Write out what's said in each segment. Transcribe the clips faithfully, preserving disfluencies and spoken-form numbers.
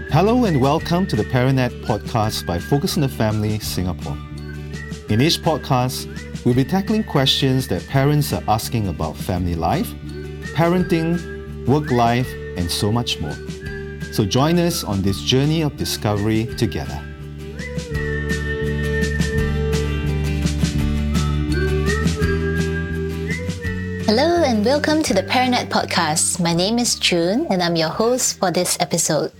Hello and welcome to the ParentNet podcast by Focus on the Family Singapore. In each podcast, we'll be tackling questions that parents are asking about family life, parenting, work life, and so much more. So join us on this journey of discovery together. Hello and welcome to the ParentNet podcast. My name is June and I'm your host for this episode.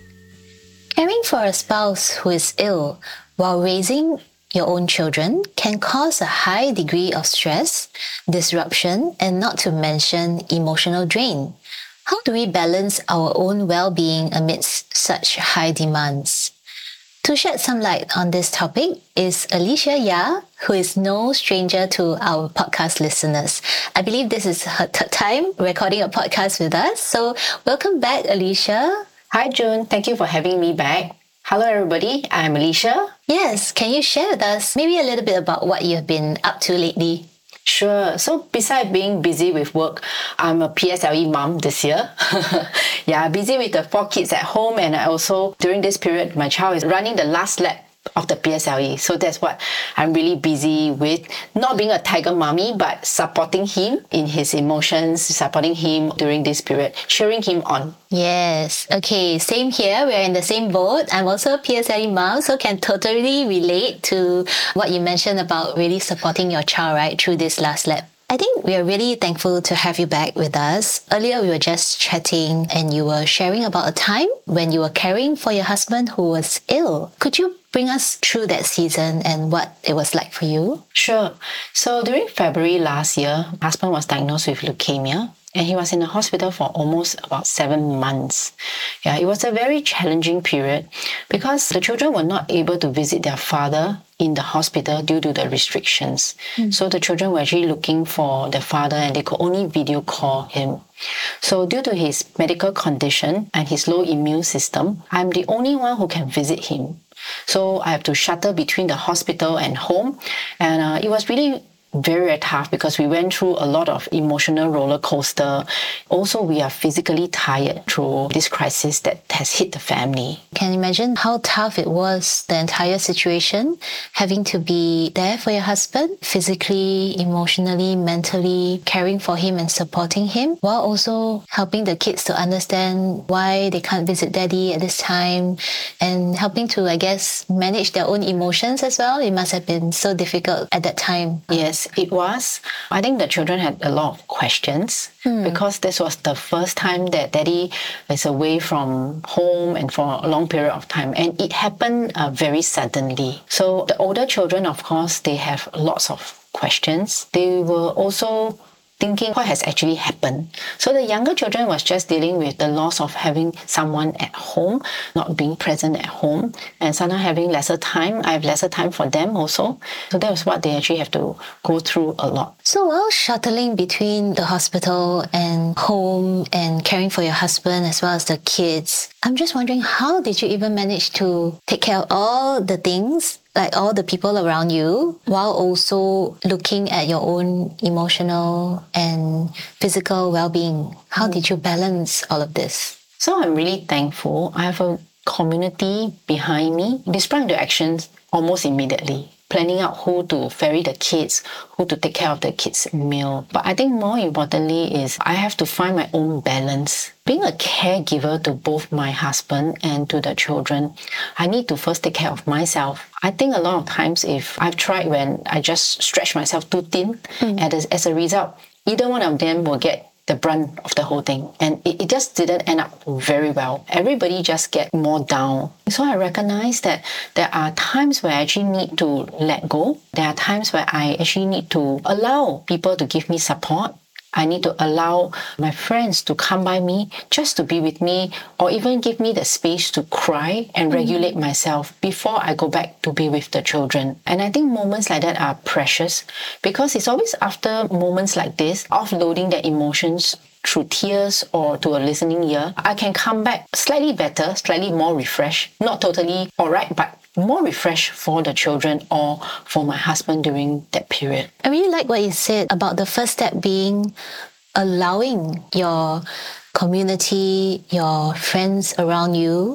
Caring for a spouse who is ill while raising your own children can cause a high degree of stress, disruption, and not to mention emotional drain. How do we balance our own well-being amidst such high demands? To shed some light on this topic is Alicia Ya, who is no stranger to our podcast listeners. I believe this is her third time recording a podcast with us. So welcome back, Alicia. Hi June, thank you for having me back. Hello everybody, I'm Alicia. Yes, can you share with us maybe a little bit about what you've been up to lately? Sure. So besides being busy with work, I'm a P S L E mom this year. yeah, busy with the four kids at home, and I also, during this period, my child is running the last lap of the P S L E. So that's what I'm really busy with. Not being a tiger mommy, but supporting him in his emotions, supporting him during this period, cheering him on. Yes. Okay. Same here. We're in the same boat. I'm also a P S L E mom, so can totally relate to what you mentioned about really supporting your child, right, through this last lap. I think we are really thankful to have you back with us. Earlier, we were just chatting and you were sharing about a time when you were caring for your husband who was ill. Could you bring us through that season and what it was like for you? Sure. So during February last year, my husband was diagnosed with leukemia. And he was in the hospital for almost about seven months. Yeah, it was a very challenging period because the children were not able to visit their father in the hospital due to the restrictions. Mm. So the children were actually looking for their father and they could only video call him. So due to his medical condition and his low immune system, I'm the only one who can visit him. So I have to shuttle between the hospital and home. And uh, it was really very, very tough because we went through a lot of emotional roller coaster. Also, we are physically tired through this crisis that has hit the family. Can you imagine how tough it was, the entire situation, having to be there for your husband, physically, emotionally, mentally, caring for him and supporting him, while also helping the kids to understand why they can't visit daddy at this time and helping to, I guess, manage their own emotions as well. It must have been so difficult at that time. Yes. It was. I think the children had a lot of questions hmm. because this was the first time that daddy is away from home and for a long period of time. And it happened uh, very suddenly. So the older children, of course, they have lots of questions. They were also thinking what has actually happened. So the younger children was just dealing with the loss of having someone at home, not being present at home, and sometimes having lesser time. I have lesser time for them also. So that was what they actually have to go through a lot. So while shuttling between the hospital and home and caring for your husband as well as the kids, I'm just wondering, how did you even manage to take care of all the things, like all the people around you, while also looking at your own emotional and physical well-being? How did you balance all of this? So I'm really thankful. I have a community behind me. They sprang into actions almost immediately, planning out who to ferry the kids, who to take care of the kids' meal. But I think more importantly is I have to find my own balance. Being a caregiver to both my husband and to the children, I need to first take care of myself. I think a lot of times if I've tried when I just stretch myself too thin, mm. and as, as a result, either one of them will get the brunt of the whole thing. And it, it just didn't end up very well. Everybody just get more down. So I recognize that there are times where I actually need to let go. There are times where I actually need to allow people to give me support. I need to allow my friends to come by me just to be with me, or even give me the space to cry and regulate mm. myself before I go back to be with the children. And I think moments like that are precious because it's always after moments like this, offloading their emotions through tears or to a listening ear, I can come back slightly better, slightly more refreshed, not totally all right, but more refreshed for the children or for my husband during that period. I really like what you said about the first step being allowing your community, your friends around you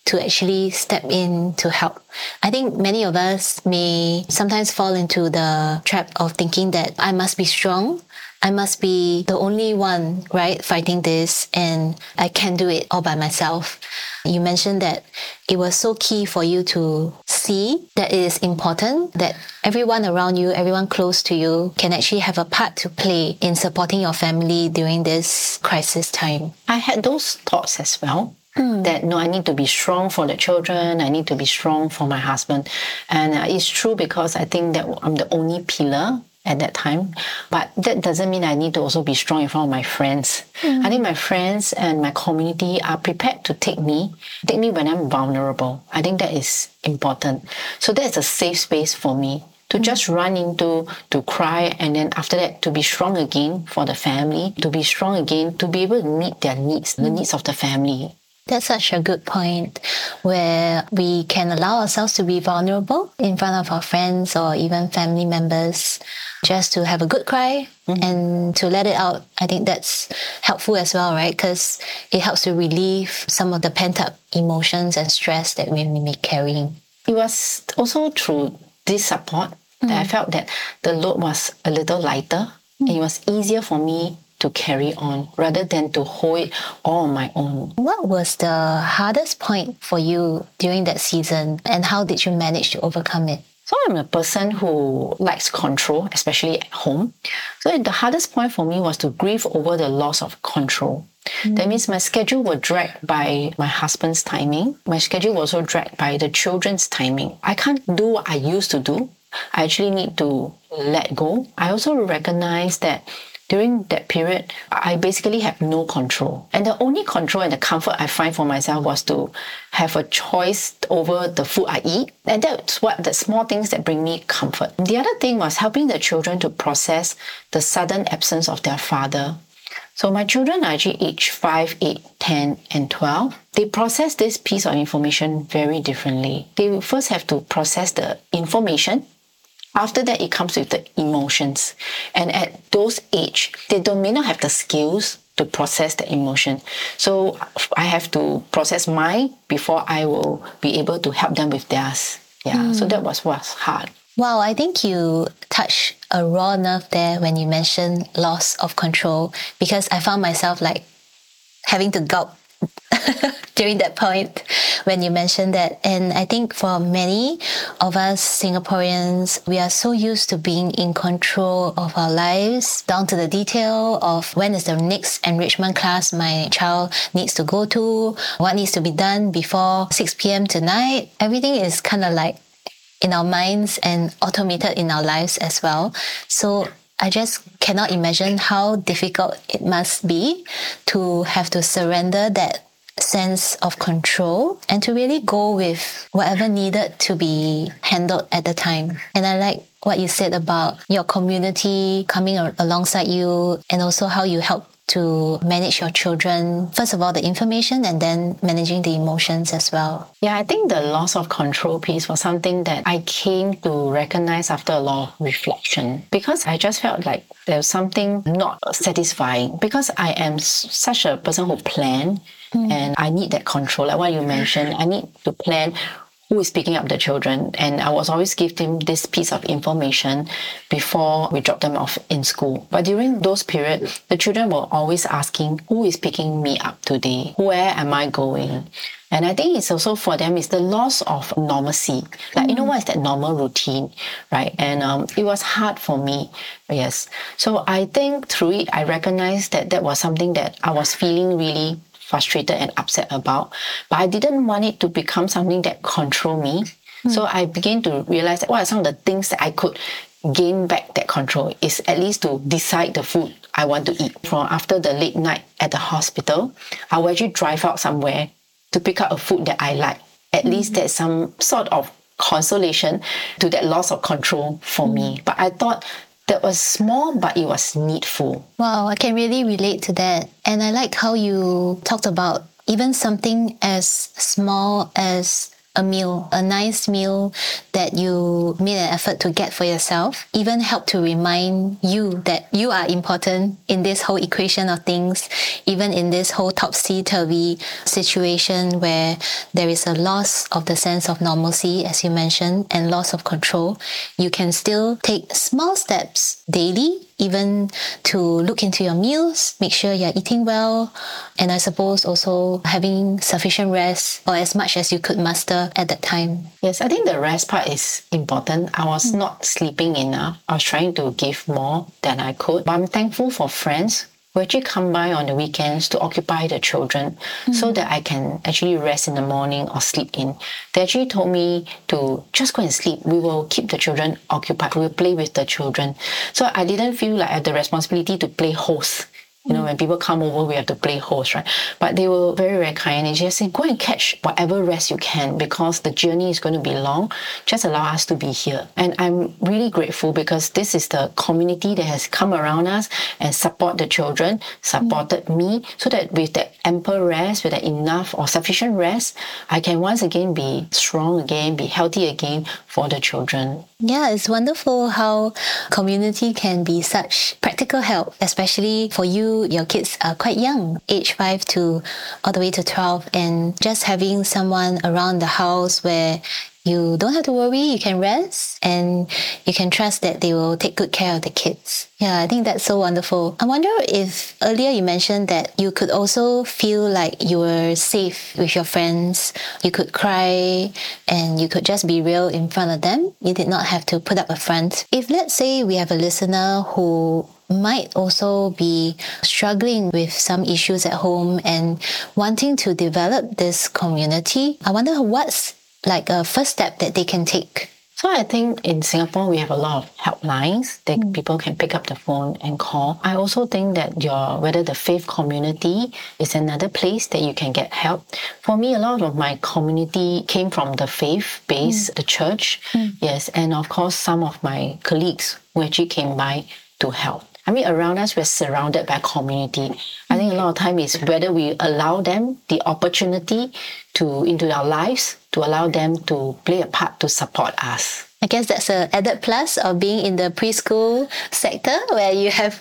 to actually step in to help. I think many of us may sometimes fall into the trap of thinking that I must be strong, I must be the only one, right, fighting this, and I can't do it all by myself. You mentioned that it was so key for you to see that it is important that everyone around you, everyone close to you can actually have a part to play in supporting your family during this crisis time. I had those thoughts as well. Mm. That no, I need to be strong for the children. I need to be strong for my husband. And uh, it's true because I think that I'm the only pillar at that time. But that doesn't mean I need to also be strong in front of my friends. Mm. I think my friends and my community are prepared to take me, take me when I'm vulnerable. I think that is important. So that's a safe space for me to just run into, to cry, and then after that to be strong again for the family, to be strong again, to be able to meet their needs, the needs of the family. That's such a good point, where we can allow ourselves to be vulnerable in front of our friends or even family members, just to have a good cry mm-hmm. and to let it out. I think that's helpful as well, right? Because it helps to relieve some of the pent-up emotions and stress that we may be carrying. It was also through this support mm. that I felt that the load was a little lighter mm. and it was easier for me to carry on rather than to hold it all on my own. What was the hardest point for you during that season, and how did you manage to overcome it? So I'm a person who likes control, especially at home. So the hardest point for me was to grieve over the loss of control. Mm. That means my schedule was dragged by my husband's timing. My schedule was also dragged by the children's timing. I can't do what I used to do. I actually need to let go. I also recognize that during that period, I basically have no control. And the only control and the comfort I find for myself was to have a choice over the food I eat. And that's what the small things that bring me comfort. The other thing was helping the children to process the sudden absence of their father. So my children are actually aged five, eight, ten, and twelve. They process this piece of information very differently. They first have to process the information. After that, it comes with the emotions. And at those age, they don't, may not have the skills to process the emotion. So I have to process mine before I will be able to help them with theirs. Yeah, mm. So that was what's hard. Wow, I think you touched a raw nerve there when you mentioned loss of control, because I found myself like having to gulp during that point when you mentioned that. And I think for many of us Singaporeans, we are so used to being in control of our lives, down to the detail of when is the next enrichment class my child needs to go to, what needs to be done before six p.m. tonight. Everything is kind of like in our minds and automated in our lives as well. So I just cannot imagine how difficult it must be to have to surrender that sense of control and to really go with whatever needed to be handled at the time. And I like what you said about your community coming alongside you, and also how you help to manage your children. First of all, the information, and then managing the emotions as well. Yeah, I think the loss of control piece was something that I came to recognize after a lot of reflection, because I just felt like there was something not satisfying, because I am such a person who plans mm. and I need that control. Like what you mentioned, I need to plan who is picking up the children. And I was always give them this piece of information before we drop them off in school. But during those periods, the children were always asking, who is picking me up today? Where am I going? And I think it's also for them, it's the loss of normalcy. Like, mm. you know, what is that normal routine, right? And um, it was hard for me, yes. So I think through it, I recognized that that was something that I was feeling really frustrated and upset about, but I didn't want it to become something that control me. Mm. So I began to realize that what are some of the things that I could gain back that control is at least to decide the food I want to eat. From after the late night at the hospital, I will actually drive out somewhere to pick up a food that I like. At mm. least there's some sort of consolation to that loss of control for mm. me. But I thought that was small, but it was needful. Wow, I can really relate to that. And I like how you talked about even something as small as a meal, a nice meal that you made an effort to get for yourself, even help to remind you that you are important in this whole equation of things, even in this whole topsy-turvy situation where there is a loss of the sense of normalcy, as you mentioned, and loss of control. You can still take small steps daily, even to look into your meals, make sure you're eating well, and I suppose also having sufficient rest or as much as you could muster at that time. Yes, I think the rest part is important. I was mm. not sleeping enough. I was trying to give more than I could. But I'm thankful for friends who actually come by on the weekends to occupy the children mm. so that I can actually rest in the morning or sleep in. They actually told me to just go and sleep. We will keep the children occupied. We will play with the children. So I didn't feel like I had the responsibility to play host. You know, when people come over, we have to play host, right? But they were very, very kind. They just said, go and catch whatever rest you can because the journey is going to be long. Just allow us to be here. And I'm really grateful because this is the community that has come around us and support the children, supported mm. me, so that with that ample rest, with that enough or sufficient rest, I can once again be strong again, be healthy again for the children. Yeah, it's wonderful how community can be such practical help, especially for you. Your kids are quite young, age five to all the way to twelve, and just having someone around the house where you don't have to worry, you can rest, and you can trust that they will take good care of the kids. Yeah, I think that's so wonderful. I wonder if earlier you mentioned that you could also feel like you were safe with your friends. You could cry and you could just be real in front of them. You did not have to put up a front. If let's say we have a listener who might also be struggling with some issues at home and wanting to develop this community, I wonder what's like a first step that they can take. So I think in Singapore, we have a lot of helplines that mm. people can pick up the phone and call. I also think that your whether the faith community is another place that you can get help. For me, a lot of my community came from the faith base, mm. the church. Mm. Yes, and of course, some of my colleagues who actually came by to help. I mean, around us, we're surrounded by community. I think a lot of time is whether we allow them the opportunity to into our lives, to allow them to play a part to support us. I guess that's an added plus of being in the preschool sector where you have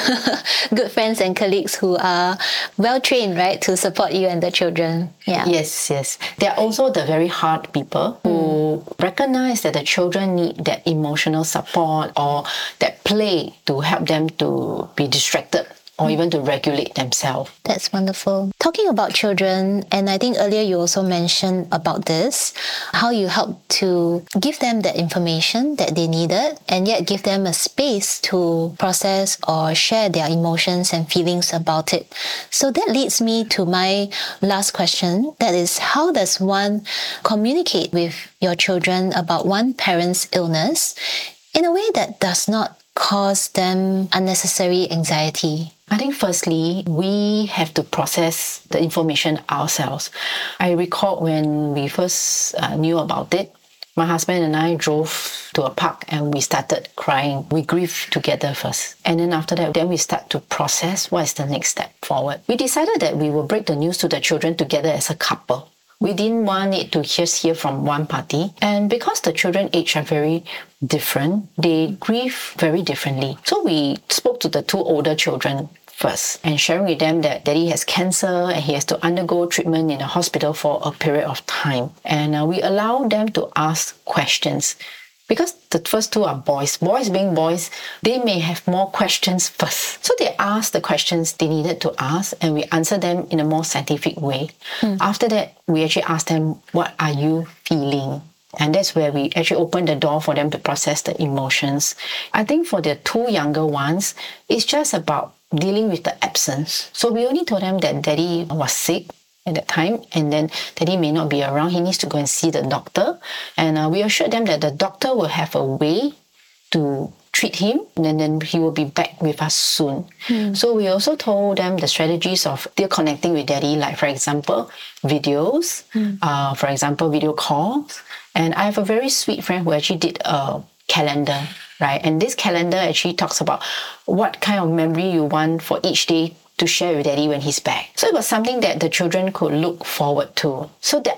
good friends and colleagues who are well trained, right, to support you and the children. Yeah. Yes, yes. They're also the very hard people who mm. recognize that the children need that emotional support or that play to help them to be distracted or even to regulate themselves. That's wonderful. Talking about children, and I think earlier you also mentioned about this, how you help to give them that information that they needed and yet give them a space to process or share their emotions and feelings about it. So that leads me to my last question. That is, how does one communicate with your children about one parent's illness in a way that does not cause them unnecessary anxiety? I think firstly, we have to process the information ourselves. I recall when we first uh, knew about it, my husband and I drove to a park and we started crying. We grieved together first. And then after that, then we start to process what is the next step forward. We decided that we will break the news to the children together as a couple. We didn't want it to just hear from one party. And because the children age are very different, they grieve very differently. So we spoke to the two older children first and sharing with them that daddy has cancer and he has to undergo treatment in a hospital for a period of time. And uh, we allow them to ask questions. Because the first two are boys. Boys being boys, they may have more questions first. So they asked the questions they needed to ask and we answer them in a more scientific way. Mm. After that, we actually asked them, what are you feeling? And that's where we actually open the door for them to process the emotions. I think for the two younger ones, it's just about dealing with the absence. So we only told them that daddy was sick at that time, and then daddy may not be around. He needs to go and see the doctor. And uh, we assured them that the doctor will have a way to treat him, and then he will be back with us soon. Mm. So we also told them the strategies of still connecting with daddy, like for example, videos, mm. uh, for example, video calls. And I have a very sweet friend who actually did a calendar, right? And this calendar actually talks about what kind of memory you want for each day to share with daddy when he's back. So it was something that the children could look forward to. So there are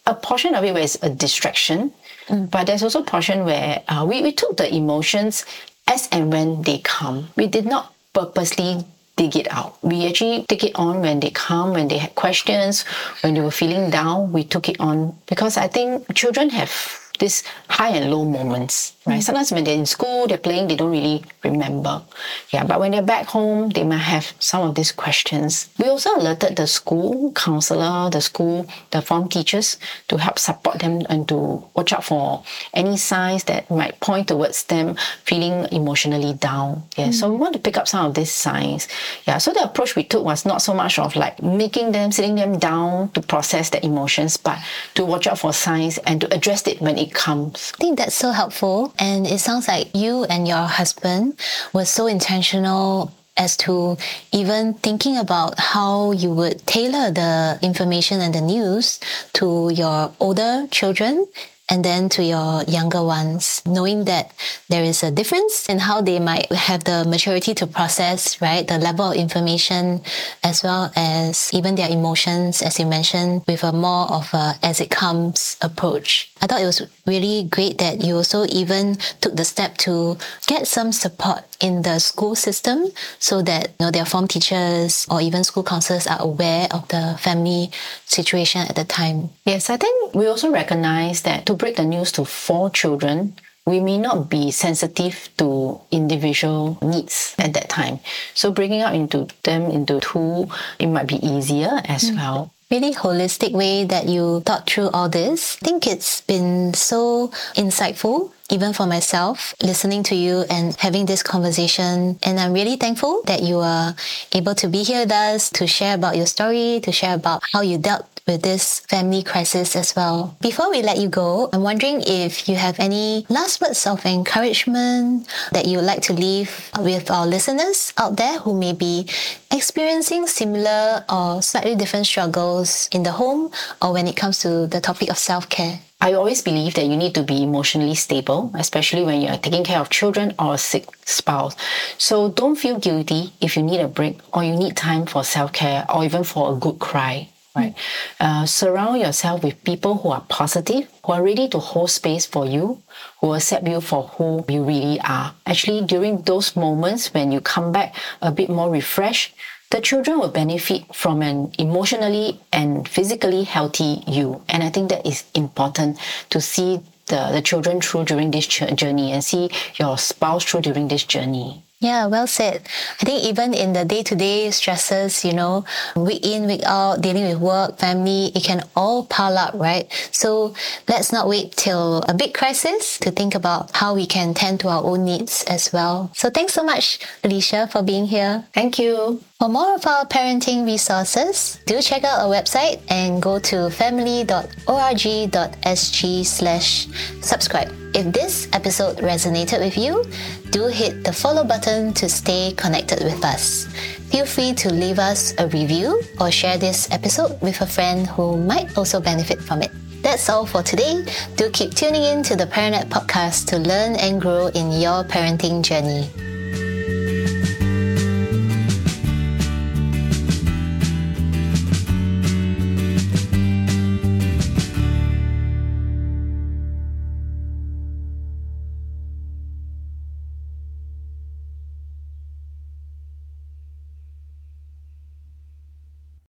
a portion of it where it's a distraction, mm. but there's also a portion where uh, we, we took the emotions as and when they come. We did not purposely dig it out. We actually take it on when they come, when they had questions, when they were feeling down, we took it on. Because I think children have this high and low moments, right? Mm. Sometimes when they're in school, they're playing, they don't really remember. Yeah, but when they're back home, they might have some of these questions. We also alerted the school counselor, the school, the form teachers to help support them and to watch out for any signs that might point towards them feeling emotionally down. Yeah, mm. so we want to pick up some of these signs. Yeah, so the approach we took was not so much of like making them, sitting them down to process the emotions, but to watch out for signs and to address it when it comes. I think that's so helpful, and it sounds like you and your husband were so intentional as to even thinking about how you would tailor the information and the news to your older children and then to your younger ones, knowing that there is a difference in how they might have the maturity to process, right, the level of information, as well as even their emotions, as you mentioned, with a more of a as it comes approach. I thought it was really great that you also even took the step to get some support in the school system so that, you know, their form teachers or even school counselors are aware of the family situation at the time. Yes, I think we also recognize that to break the news to four children, we may not be sensitive to individual needs at that time. So bringing up into them into two, it might be easier as mm. well. Really holistic way that you thought through all this. I think it's been so insightful, even for myself, listening to you and having this conversation. And I'm really thankful that you are able to be here with us to share about your story, to share about how you dealt with this family crisis as well. Before we let you go, I'm wondering if you have any last words of encouragement that you would like to leave with our listeners out there who may be experiencing similar or slightly different struggles in the home or when it comes to the topic of self-care. I always believe that you need to be emotionally stable, especially when you're taking care of children or a sick spouse. So don't feel guilty if you need a break or you need time for self-care or even for a good cry. Right. Uh, surround yourself with people who are positive, who are ready to hold space for you, who accept you for who you really are. Actually, during those moments when you come back a bit more refreshed, the children will benefit from an emotionally and physically healthy you. And I think that is important to see the, the children through during this journey and see your spouse through during this journey. Yeah, well said. I think even in the day-to-day stresses, you know, week in, week out, dealing with work, family, it can all pile up, right? So let's not wait till a big crisis to think about how we can tend to our own needs as well. So thanks so much, Alicia, for being here. Thank you. For more of our parenting resources, do check out our website and go to family dot org dot s g slash subscribe. If this episode resonated with you, do hit the follow button to stay connected with us. Feel free to leave us a review or share this episode with a friend who might also benefit from it. That's all for today. Do keep tuning in to the ParentNet podcast to learn and grow in your parenting journey.